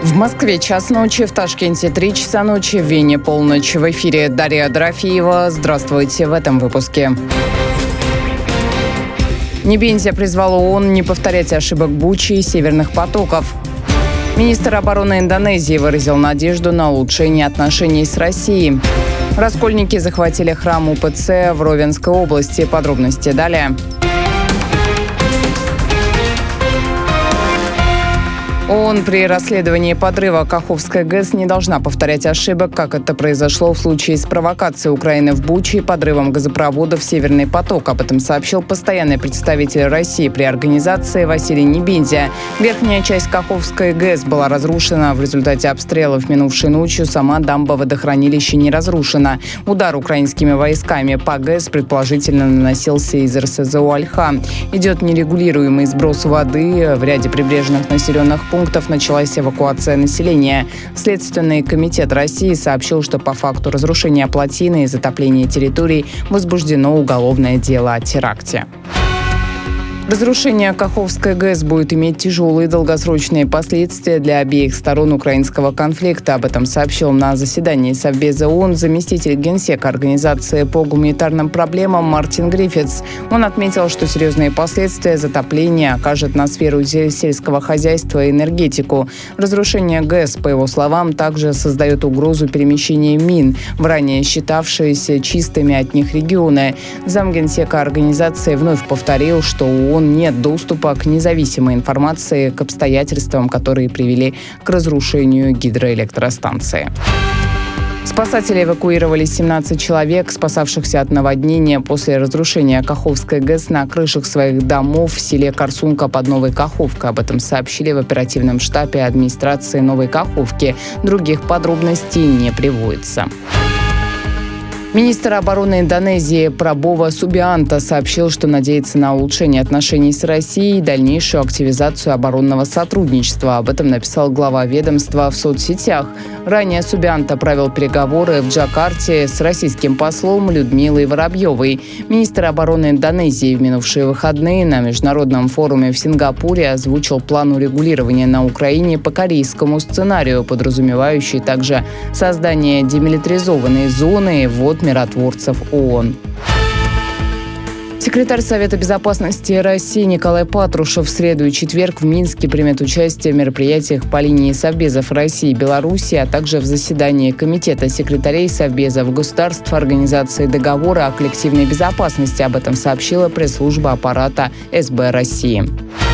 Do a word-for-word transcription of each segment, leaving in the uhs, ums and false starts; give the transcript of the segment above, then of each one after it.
В Москве час ночи, в Ташкенте три часа ночи, в Вене полночь. В эфире Дарья Дорофеева. Здравствуйте в этом выпуске. Небензя призвал ООН не повторять ошибок Бучи и северных потоков. Министр обороны Индонезии выразил надежду на улучшение отношений с Россией. Раскольники захватили храм УПЦ в Ровенской области. Подробности далее. ООН при расследовании подрыва Каховской ГЭС не должна повторять ошибок, как это произошло в случае с провокацией Украины в Буче и подрывом газопроводов «Северный поток». Об этом сообщил постоянный представитель России при организации Василий Небензя. Верхняя часть Каховской ГЭС была разрушена в результате обстрелов минувшей ночью. Сама дамба водохранилища не разрушена. Удар украинскими войсками по ГЭС предположительно наносился из эр эс зэ о «Ольха». Идет нерегулируемый сброс воды. В ряде прибрежных населенных пунктов началась эвакуация населения. Следственный комитет России сообщил, что по факту разрушения плотины и затопления территорий возбуждено уголовное дело о теракте. Разрушение Каховской ГЭС будет иметь тяжелые долгосрочные последствия для обеих сторон украинского конфликта. Об этом сообщил на заседании Совбеза ООН заместитель генсека организации по гуманитарным проблемам Мартин Гриффитс. Он отметил, что серьезные последствия затопления окажет на сферу сельского хозяйства и энергетику. Разрушение ГЭС, по его словам, также создает угрозу перемещения мин в ранее считавшиеся чистыми от них регионы. Замгенсека организации вновь повторил, что у ООН нет доступа к независимой информации к обстоятельствам, которые привели к разрушению гидроэлектростанции. Спасатели эвакуировали семнадцать человек, спасавшихся от наводнения после разрушения Каховской ГЭС на крышах своих домов в селе Корсунка под Новой Каховкой. Об этом сообщили в оперативном штабе администрации Новой Каховки. Других подробностей не приводится. Министр обороны Индонезии Прабова Субианто сообщил, что надеется на улучшение отношений с Россией и дальнейшую активизацию оборонного сотрудничества. Об этом написал глава ведомства в соцсетях. Ранее Субианто провел переговоры в Джакарте с российским послом Людмилой Воробьевой. Министр обороны Индонезии в минувшие выходные на международном форуме в Сингапуре озвучил план урегулирования на Украине по корейскому сценарию, подразумевающий также создание демилитаризованной зоны и ввод миротворцев ООН. Секретарь Совета безопасности России Николай Патрушев в среду и четверг в Минске примет участие в мероприятиях по линии Совбезов России и Беларуси, а также в заседании Комитета секретарей Совбезов государств Организации договора о коллективной безопасности. Об этом сообщила пресс-служба аппарата эс бэ России.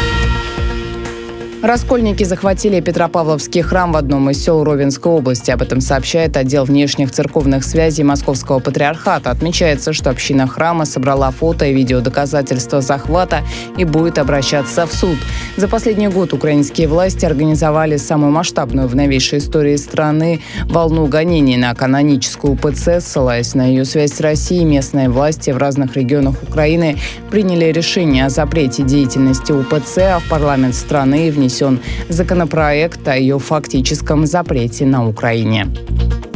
Раскольники захватили Петропавловский храм в одном из сел Ровенской области. Об этом сообщает отдел внешних церковных связей Московского патриархата. Отмечается, что община храма собрала фото и видеодоказательства захвата и будет обращаться в суд. За последний год украинские власти организовали самую масштабную в новейшей истории страны волну гонений на каноническую УПЦ. Ссылаясь на ее связь с Россией, местные власти в разных регионах Украины приняли решение о запрете деятельности УПЦ, а в парламент страны внесен законопроект о ее фактическом запрете на Украине.